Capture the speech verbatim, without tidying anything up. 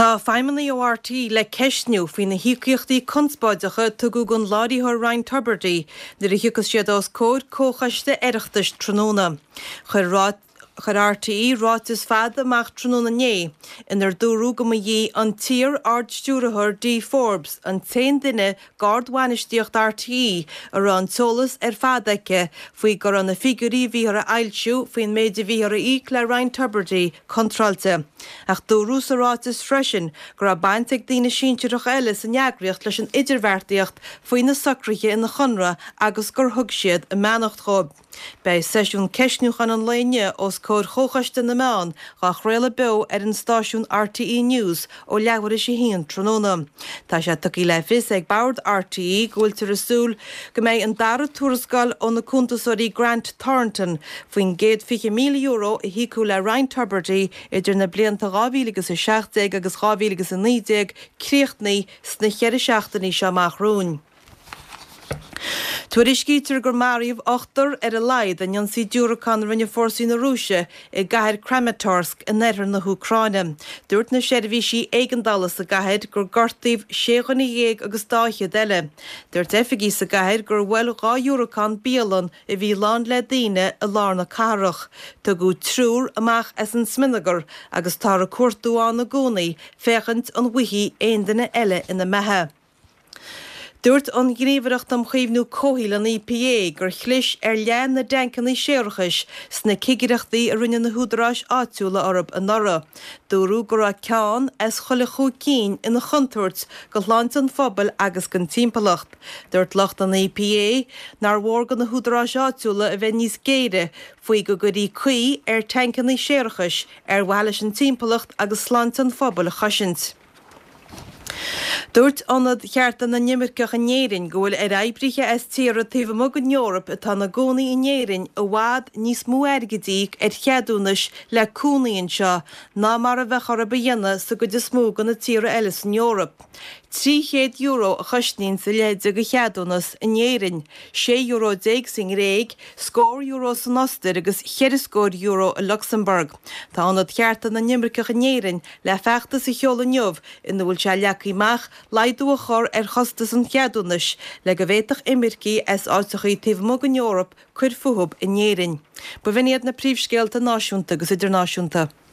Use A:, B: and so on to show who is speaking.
A: Tá feimena ó R T le ceisniú faoin na hiíochtaí conspáideacha tugu gon láidíthir Ryan Tubridy, nuair a hiúchas siad os cód cóchaiste oireachtais tróna. Chur Chur R T é rátas fad amach tróna né, inar dúrú go dhé an tír ardstúrathir D. Forbes an téin duine gardhhainisteocht R T é ar an solas ar fadaice faoi gur an na figurí bhíar a ailsiú faoin méide bhíar a íc le Ryan Tubridy contralte. Ach dúrú sa rátas freisin gur a bainteag dína síntearach eile san neagraíocht leis an idirmhairtíocht faoin na socraithe ina chonra agus gur thug siad a meanacht chob. Bei seisiún ceisniúchan an léine os cód chóchaiste na meán gach réile be ar an stáisiún R T é News ó leabhar is híon tróna. Tá sé tuí le fis ag bard R T é gúiltar asúl go méid an dara túrascail ó na cúntasóirí Grant Thornton faoin géad fiche míle euro i hiú le Ryan Tubridy idir na blianta gábhílagus a seachtag agus gábhílagus a nídéag críochtnaí sna cheir seachtaí seamach rún. Tuair iscítar gur maríomh ochtar ar a laid an Jansaí dúracán rinne fórsaí na Rúise i gcathair Kramatorsk in neireann na Úcráine. Dúirt na seirbhísí éigeandalas a gcathair gur gortaíomh séchan dhéag agus dáithe deile. Dúirt efigí sa gcathair gur bhfuil gá dúracán bíalan i bhí lán le daoine a lár na carach. Tá go trúr amach as an sminagar agus tá a cuairtúán na gúnaí féchant an bhuithí aon duine eile ina methe. Dúirt an gníomhaireacht am chaomhnú cóhíil an E P A gur chlis ar lean na dencannaí séarachais sna cigireachtaí a rinne na húdarráis áitiúla orb an nora. Dúrú gur a ceán as chola chú cín ina chuntúirt go láint an phobal agus gan timpalacht. Dúirt lecht an E P A nar mhór go na húdarráis áitiúla a bheith níos géire faoi go gurí cuí ar tencannaí séarachais ar bhhailis an timpalacht agus láint an phobal a chaisint. Dúirt anad chearta na nimmirceach an néirin go bhfuil ar aibrithe as tíra taobh mug an Eorop atá na gcónaí in néirin a bhád níos mó airgidíigh ar cheadúnas le cúnaíonn seo ná mar a bheith ar a dhéanana sa go de smó gan na tíra eile san Eorop. trí chéad euro a chusnín sa léide go cheadúnas in néirin, sé euro déag sin réig, scór euro san Ostair agus cheirascór euro a Luxemburg. Tá anad chearta na nimmirceach an néirin le feachta sa cheola neamh ina bhfuil se leacaíach laidú a chur ar chostas an cheadúnas le go bhhéiteach imircí as áitichaí taobh mug an Eorop chuir futhub in néirin. Ba bhíad na príomhscéalta náisiúnta agus idirnáisiúnta.